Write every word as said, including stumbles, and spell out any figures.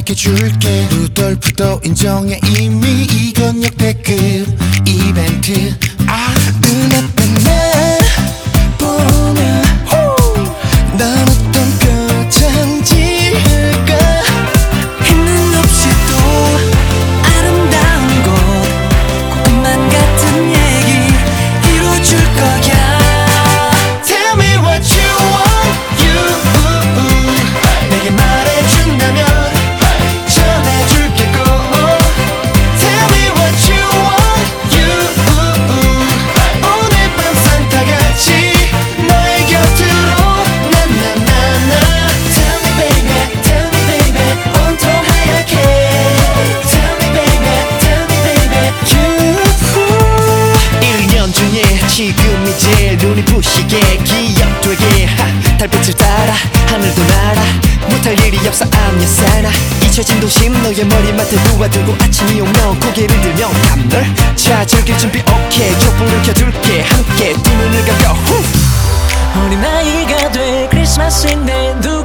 약속해줄게. 루돌프도 인정해 이미 이건 역대급 이벤트. 아 눈앞에 날 보면 넌 어떤 표정지을까. 있는 없이 또 아름다운 곳 꿈만 같은 얘기 이뤄줄 거야. Tell me what you want, you 내게 말해준다면 전해줄게 꼭. Tell me what you want, you 오늘 밤 산타같이 너의 곁으로 나나나나. Tell me baby, tell me baby 온통 하얗게. Tell me baby, tell me baby you. 일 년 중에 지금이 제일 눈이 부시게 기억되게. 하, 달빛을 따라 하늘도 날아 못할 일이 없어 I'm your Santa. 잊혀진 도심 너의 머리맡에 누워두고 아침이 오면 고개를 들며 감널. 자 즐길 준비 오케이 촛불을 켜둘게 함께 두 눈을 감고 후. 어린 아이가 돼 크리스마스인데